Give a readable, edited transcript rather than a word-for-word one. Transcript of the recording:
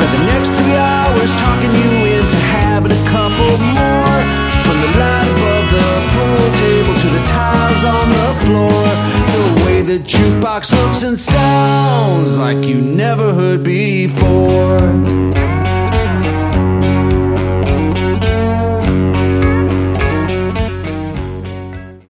The next 3 hours talking you into having a couple more. From the light above the pool table to the tiles on the floor. The way the jukebox looks and sounds like you never heard before.